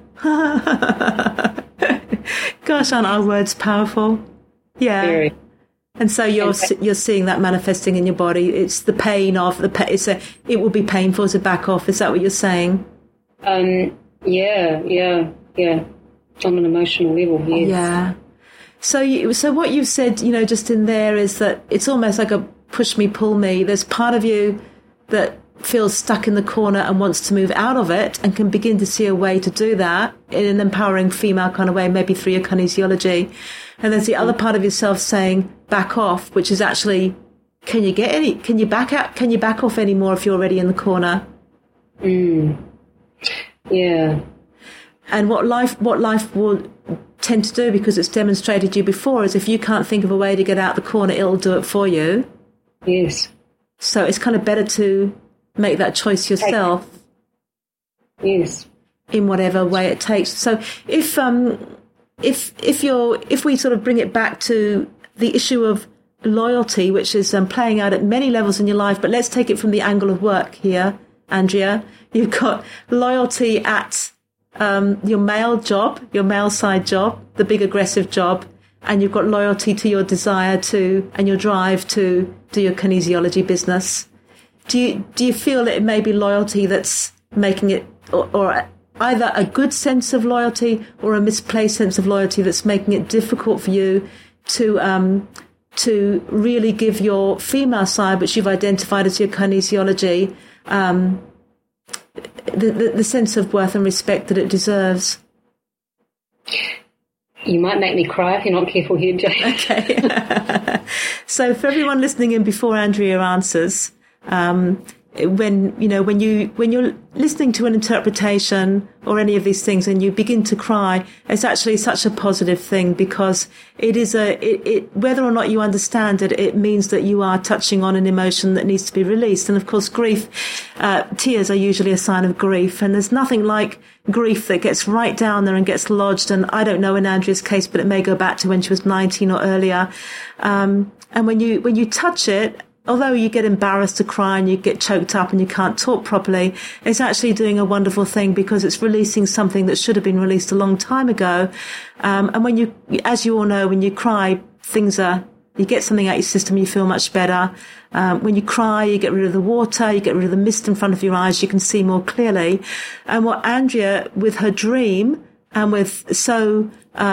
Gosh, aren't our words powerful? Yeah. Very. And so you're you're seeing that manifesting in your body. It's the pain of the pa- it's a, it will be painful to back off. Is that what you're saying? Um. Yeah. Yeah. Yeah. On an emotional level. Yes. Yeah. So you, so what you've said, you know, just in there is that it's almost like a push me, pull me. There's part of you that feels stuck in the corner and wants to move out of it and can begin to see a way to do that in an empowering female kind of way, maybe through your kinesiology. And there's the other part of yourself saying back off, which is actually, can you get any, can you back out, can you back off anymore if you're already in the corner? Mm. Yeah. And what life, what life will tend to do, because it's demonstrated you before, is if you can't think of a way to get out the corner, it'll do it for you. Yes. So it's kind of better to make that choice yourself. Yes. In whatever way it takes. So if, um, If if you're if we sort of bring it back to the issue of loyalty, which is um, playing out at many levels in your life, but let's take it from the angle of work here, Andrea. You've got loyalty at um, your male job, your male side job, the big aggressive job, and you've got loyalty to your desire to and your drive to do your kinesiology business. Do you do you feel that it may be loyalty that's making it, or, or either a good sense of loyalty or a misplaced sense of loyalty that's making it difficult for you to um, to really give your female side, which you've identified as your kinesiology, um, the, the, the sense of worth and respect that it deserves? You might make me cry if you're not careful here, Jane. Okay. So for everyone listening in before Andrea answers, um, when, you know, when you, when you're listening to an interpretation or any of these things and you begin to cry, it's actually such a positive thing, because it is a, it, it, whether or not you understand it, it means that you are touching on an emotion that needs to be released. And of course, grief, uh, tears are usually a sign of grief. And there's nothing like grief that gets right down there and gets lodged. And I don't know in Andrea's case, but it may go back to when she was nineteen or earlier. Um, and when you, when you touch it, although you get embarrassed to cry and you get choked up and you can't talk properly, it's actually doing a wonderful thing, because it's releasing something that should have been released a long time ago. Um, and when you, as you all know, when you cry, things are, you get something out of your system, you feel much better. Um, when you cry, you get rid of the water, you get rid of the mist in front of your eyes, you can see more clearly. And what Andrea, with her dream, and with so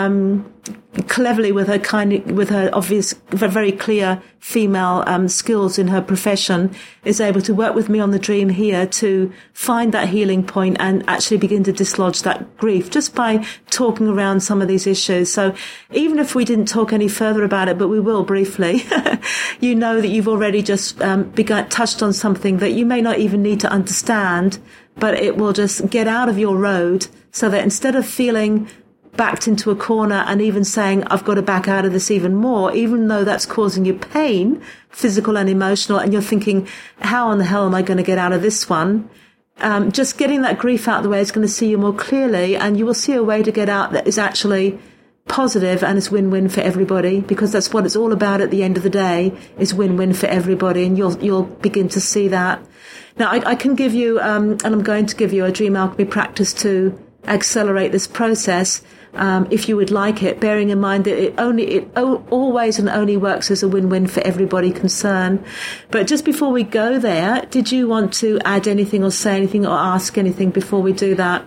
um cleverly, with her kind of, with her obvious, very clear female um skills in her profession, is able to work with me on the dream here to find that healing point and actually begin to dislodge that grief just by talking around some of these issues. So even if we didn't talk any further about it, but we will briefly, you know that you've already just um begun touched on something that you may not even need to understand, but it will just get out of your road, so that instead of feeling backed into a corner and even saying, I've got to back out of this even more, even though that's causing you pain, physical and emotional, and you're thinking, how in the hell am I going to get out of this one? Um, just getting that grief out of the way is going to see you more clearly, and you will see a way to get out that is actually positive and is win-win for everybody, because that's what it's all about at the end of the day, is win-win for everybody, and you'll you'll begin to see that. Now, I, I can give you, um, and I'm going to give you a dream alchemy practice to accelerate this process, um, if you would like it, bearing in mind that it only, it o- always and only works as a win-win for everybody concerned. But just before we go there, did you want to add anything or say anything or ask anything before we do that?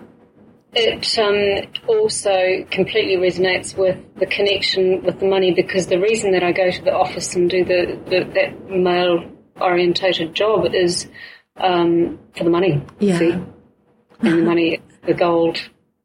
It um, also completely resonates with the connection with the money, because the reason that I go to the office and do the, the that male-orientated job is um, for the money. Yeah. See? And the money, the gold.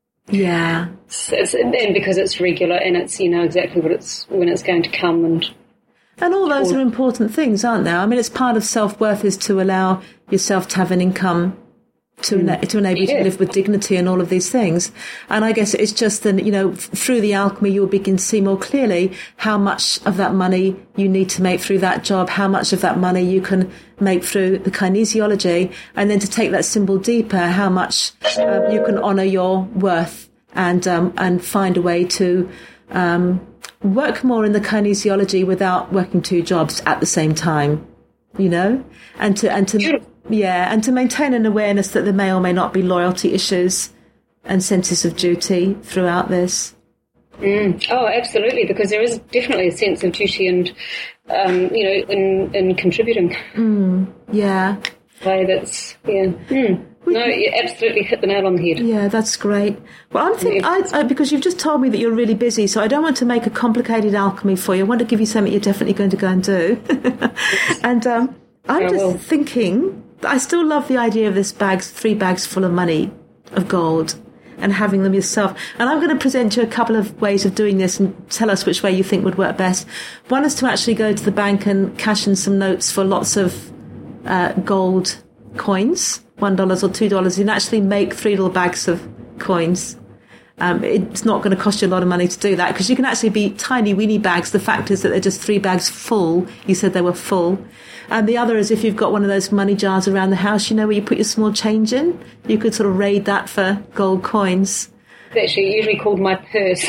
Yeah. It's, it's, and because it's regular and it's, you know, exactly what it's, when it's going to come. And And all those are important things, aren't they? I mean, it's part of self-worth is to allow yourself to have an income to, mm. ena- to enable yeah. you to live with dignity and all of these things. And I guess it's just that, you know, f- through the alchemy, you'll begin to see more clearly how much of that money you need to make through that job, how much of that money you can make through the kinesiology, and then to take that symbol deeper, how much uh, you can honour your worth and um, and find a way to um, work more in the kinesiology without working two jobs at the same time, you know, and to and to yeah, and to maintain an awareness that there may or may not be loyalty issues and senses of duty throughout this. Mm. Oh, absolutely, because there is definitely a sense of duty and, um, you know, in, in contributing. Mm. Yeah. Way that's, yeah. Mm. No, you absolutely hit the nail on the head. Yeah, that's great. Well, I'm thinking, I, I, because you've just told me that you're really busy, so I don't want to make a complicated alchemy for you. I want to give you something you're definitely going to go and do. and um, I'm I just will. thinking, I still love the idea of this bags, three bags full of money, of gold, and having them yourself. And I'm going to present you a couple of ways of doing this and tell us which way you think would work best. One is to actually go to the bank and cash in some notes for lots of uh, gold coins, one dollar or two dollars, and actually make three little bags of coins. Um, it's not going to cost you a lot of money to do that, because you can actually be tiny, weeny bags. The fact is that they're just three bags full. You said they were full. And the other is if you've got one of those money jars around the house, you know, where you put your small change in, you could sort of raid that for gold coins. It's actually usually called my purse.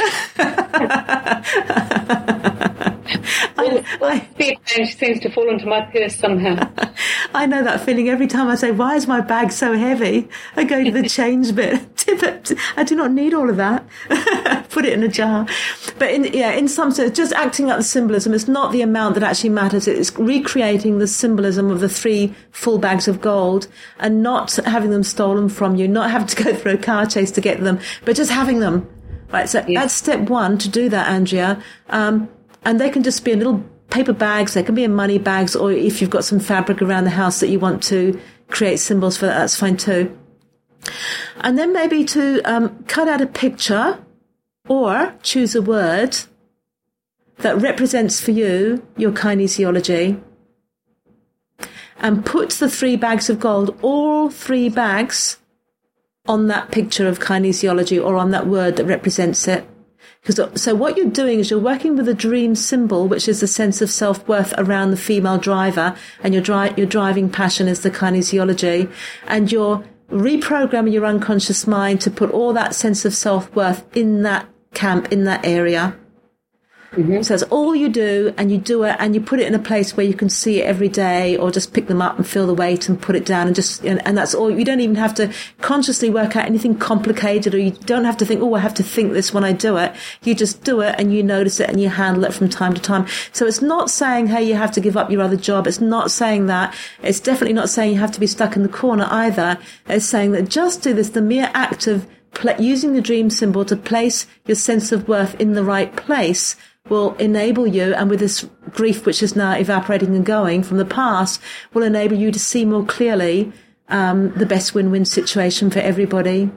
I, I, Spare change seems to fall into my purse somehow. I know that feeling every time I say, why is my bag so heavy? I go to the change bit. Tip it. I do not need all of that. Put it in a jar. But in, yeah, in some sense, just acting out the symbolism, it's not the amount that actually matters. It's recreating the symbolism of the three full bags of gold and not having them stolen from you, not having to go through a car chase to get them, but just having them. Right. So Yeah. that's step one to do that, Andrea. Um, and they can just be in little paper bags, they can be in money bags, or if you've got some fabric around the house that you want to create symbols for that, that's fine too. And then maybe to um, cut out a picture or choose a word that represents for you your kinesiology. and put the three bags of gold, all three bags, on that picture of kinesiology or on that word that represents it. Because, so what you're doing is you're working with a dream symbol, which is the sense of self-worth around the female driver, and your, dri- your driving passion is the kinesiology, and you're reprogramming your unconscious mind to put all that sense of self-worth in that camp, in that area. Mm-hmm. So that's all you do, and you do it, and you put it in a place where you can see it every day, or just pick them up and feel the weight and put it down, and just and, and that's all. You don't even have to consciously work out anything complicated, or you don't have to think, oh, I have to think this when I do it. You just do it, and you notice it, and you handle it from time to time. So it's not saying, hey, you have to give up your other job. It's not saying that. It's definitely not saying you have to be stuck in the corner either. It's saying that just do this, the mere act of pl- using the dream symbol to place your sense of worth in the right place will enable you, and with this grief which is now evaporating and going from the past, will enable you to see more clearly um, the best win-win situation for everybody.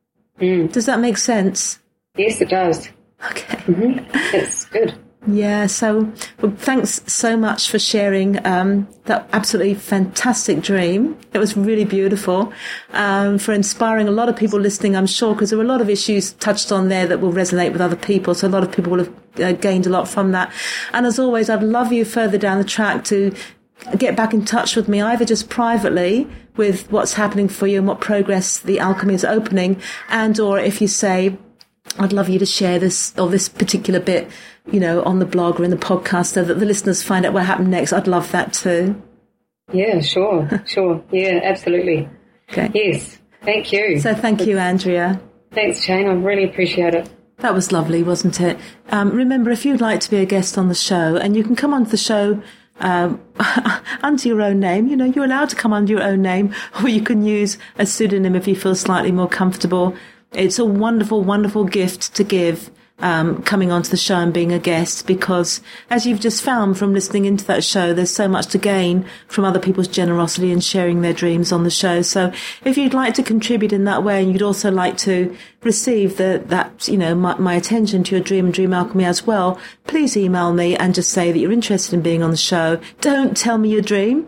Mm. Does that make sense? Yes, it does. Okay. Mm-hmm. It's good. Yeah, so well, thanks so much for sharing um, that absolutely fantastic dream. It was really beautiful, um, for inspiring a lot of people listening, I'm sure, because there were a lot of issues touched on there that will resonate with other people. So a lot of people will have uh, gained a lot from that. And as always, I'd love you further down the track to get back in touch with me, either just privately with what's happening for you and what progress the alchemy is opening, and or if you say, I'd love you to share this or this particular bit, you know, on the blog or in the podcast so that the listeners find out what happened next. I'd love that too. Yeah, sure, sure. Yeah, absolutely. Okay. Yes, thank you. So thank you, Andrea. Thanks, Jane. I really appreciate it. That was lovely, wasn't it? Um, remember, if you'd like to be a guest on the show, and you can come onto the show um, under your own name, you know, you're allowed to come under your own name, or you can use a pseudonym if you feel slightly more comfortable. It's a wonderful, wonderful gift to give, um, coming onto the show and being a guest, because as you've just found from listening into that show, there's so much to gain from other people's generosity and sharing their dreams on the show. So if you'd like to contribute in that way, and you'd also like to receive the, that, you know, my, my attention to your dream and dream alchemy as well, please email me and just say that you're interested in being on the show. Don't tell me your dream.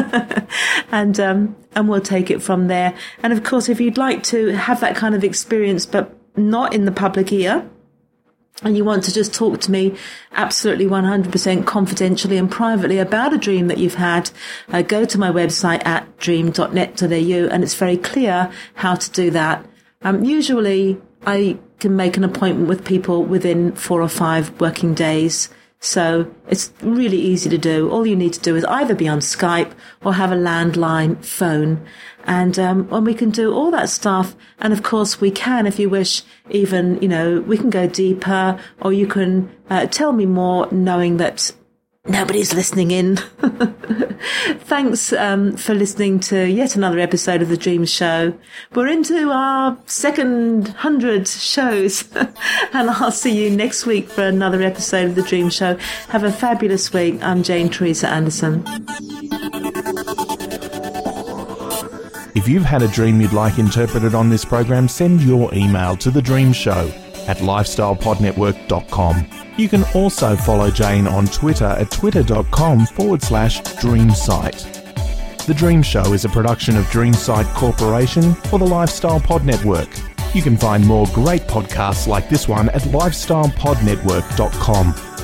and um, and we'll take it from there. And of course, if you'd like to have that kind of experience, but not in the public ear, and you want to just talk to me absolutely one hundred percent confidentially and privately about a dream that you've had, uh, go to my website at dream dot net dot a u, and it's very clear how to do that. Um, usually, I can make an appointment with people within four or five working days. So it's really easy to do. All you need to do is either be on Skype or have a landline phone. And, um, and we can do all that stuff. And of course we can, if you wish, even, you know, we can go deeper, or you can uh, tell me more knowing that nobody's listening in. Thanks um, for listening to yet another episode of The Dream Show. We're into our second hundred shows, and I'll see you next week for another episode of The Dream Show. Have a fabulous week. I'm Jane Teresa Anderson. If you've had a dream you'd like interpreted on this program, send your email to The Dream Show at lifestyle pod network dot com. You can also follow Jane on Twitter at twitter.com forward slash dreamsite. The Dream Show is a production of Dreamsite Corporation for the Lifestyle Pod Network. You can find more great podcasts like this one at lifestyle pod network dot com.